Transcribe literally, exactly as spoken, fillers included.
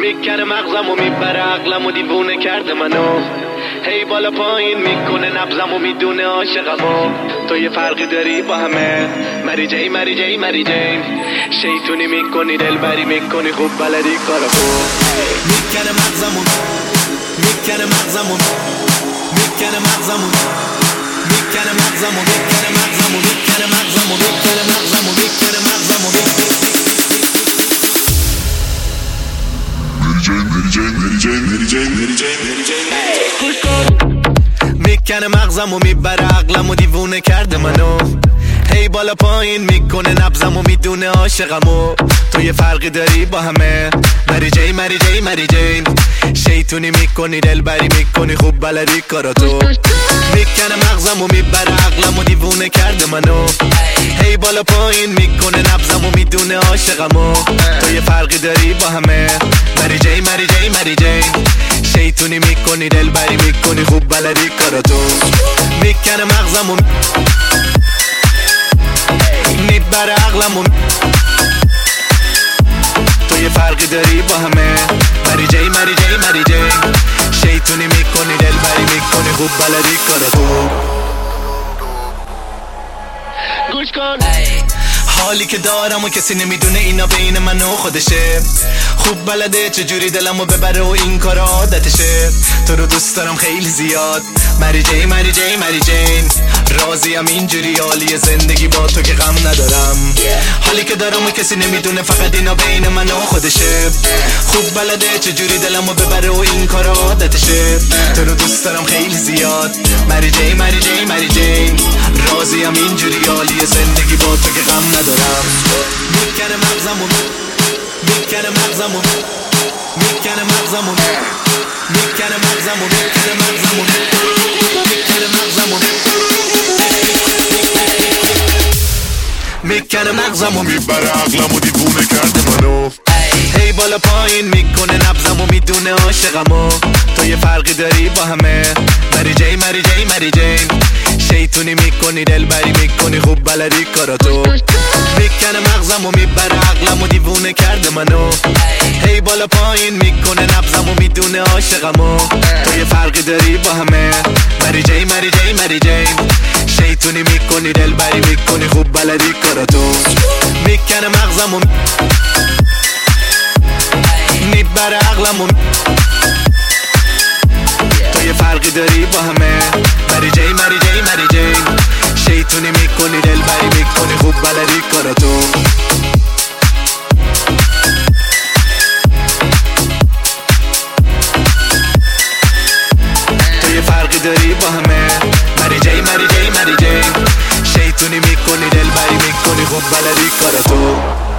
میکنه مغزم و میبره عقلم و دیوونه کرده منو، هی بالا پایین میکنه نبزم و میدونه عاشقمو. تو یه فرقی داری با همه، مری جی مری جی مری جی، شیطونی میکنی دلبری میکنی خوب بلدی کارو. میکنه مغزم و میکنه مغزم و میکنه مغزم و میکنه مغزم و میکنه مغزم و میکنه مغزم و میکنه مغزم و میکنه مغزم و میکنه مغزم و میبره عقلم و دیوونه کرده منو، هی بالا پایین میکنه نبزم و میدونه عاشقمو. تو یه فرقی داری با همه، مری جی مری جی مری جی، شیطونی میکنی دلبری میکنی خوب بلدی کاراتو. میکنه مغزم و میبره عقلم و دیوونه کرده منو، هی بالا پایین میکنه نبزم و میدونه عاشقمو. تو یه فرقی داری با همه، مری جی مری جی مری جی، شیطونی میکنی دلبری میکنی خوب بلدی کاراتو. میکنه مغزم و میبره عقلم و تو یه فرقی داری با همه، مری جی مری جی مری جی، شیطونی میکنی دلبری میکنی خوب بلدی کاراتو. گوش کن حالی که دارم و کسی نمیدونه اینا بین من و خودشه، خوب بلده چجوری دلمو ببره و این کار عادتشه. تو رو دوست دارم خیلی زیاد، مری جی مری جی مری جین، راضیم اینجوری حالی زندگی با تو که غم ندارم. حالی که دارم و کسی نمیدونه فقط اینا بین من و خودشه، خوب بلده چجوری دلمو ببره و این کار عادتشه. تو رو دوست دارم خیلی زیاد، مری جی مری جی مری جین، راضیم اینجوری حالی زندگی با تو که غم ندارم. میکنه مغزم و میکنه مغزم و میکنه مغزم و میکنه مغزم و میکنه مغزم و میکنه مغزم و میکنه مغزم و میبره عقلم و دیوونه کرده منو، هی بالا پایین میکنه نبزم و میدونه عاشقمو. تو یه فرقی داری با همه، مری جی مری جی مری جی، شیطونی میکنی دلبری میکنی خوب بلدی کاراتو. میکنه مغزم و میبره عقلم و دیوونه کرده منو، هی بالا پایین میکنه نبزم و میدونه عاشقمو. تو یه فرقی داری با همه، مری جی مری جی مری جی، شیطونی میکنی دلبری میکنی خوب بلدی کاراتو. میکنه مغزم و میبره عقلم و تو یه فرقی داری با همه، مری جی مری جی مری جی، شیطونی میکنی دلبری میکنی خوب بلدی کاراتو. تو یه فرقی داری با همه، مری جی مری جی مری جی، شیطونی میکنی دلبری میکنی خوب بلدی کاراتو.